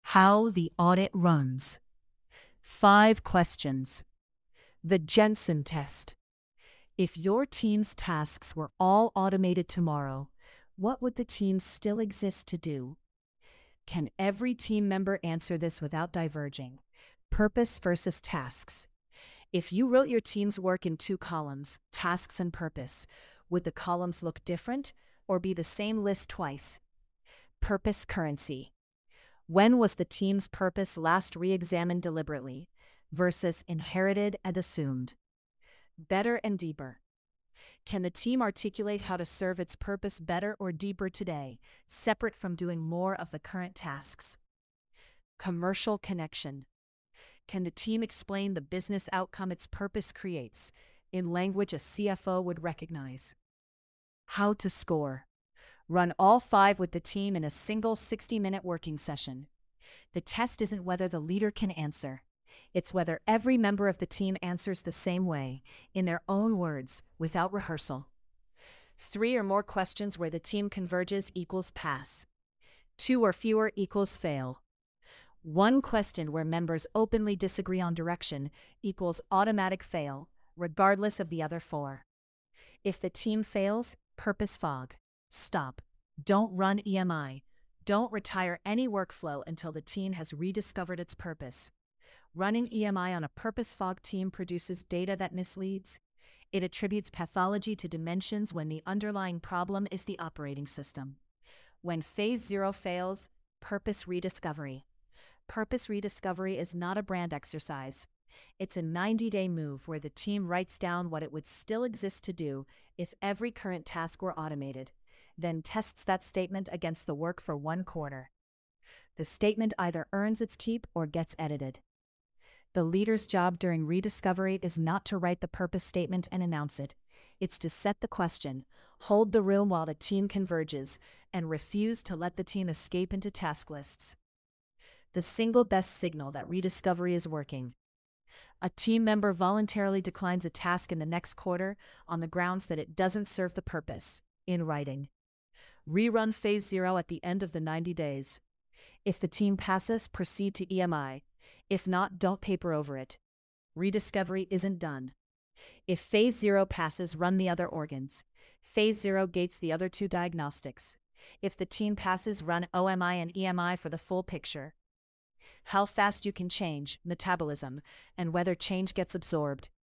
How the audit runs. 5 questions. The Jensen test. If your team's tasks were all automated tomorrow, what would the team still exist to do? Can every team member answer this without diverging? Purpose versus tasks. If you wrote your team's work in 2 columns, tasks and purpose, would the columns look different or be the same list twice? Purpose currency. When was the team's purpose last re-examined deliberately versus inherited and assumed? Better and deeper. Can the team articulate how to serve its purpose better or deeper today, separate from doing more of the current tasks? Commercial connection. Can the team explain the business outcome its purpose creates in language a CFO would recognize? How to score. Run all 5 with the team in a single 60-minute working session. The test isn't whether the leader can answer. It's whether every member of the team answers the same way, in their own words, without rehearsal. 3 or more questions where the team converges equals pass. 2 or fewer equals fail. 1 question where members openly disagree on direction equals automatic fail, regardless of the other 4. If the team fails, purpose fog. Stop. Don't run EMI. Don't retire any workflow until the team has rediscovered its purpose. Running EMI on a purpose fog team produces data that misleads. It attributes pathology to dimensions when the underlying problem is the operating system. When phase 0 fails, purpose rediscovery. Purpose rediscovery is not a brand exercise. It's a 90-day move where the team writes down what it would still exist to do if every current task were automated, then tests that statement against the work for 1 quarter. The statement either earns its keep or gets edited. The leader's job during rediscovery is not to write the purpose statement and announce it. It's to set the question, hold the room while the team converges, and refuse to let the team escape into task lists. The single best signal that rediscovery is working. A team member voluntarily declines a task in the next quarter on the grounds that it doesn't serve the purpose, in writing. Rerun phase 0 at the end of the 90 days. If the team passes, proceed to EMI. If not, don't paper over it. Rediscovery isn't done. If phase 0 passes, run the other organs. Phase 0 gates the other 2 diagnostics. If the team passes, run OMI and EMI for the full picture. How fast you can change, metabolism, and whether change gets absorbed.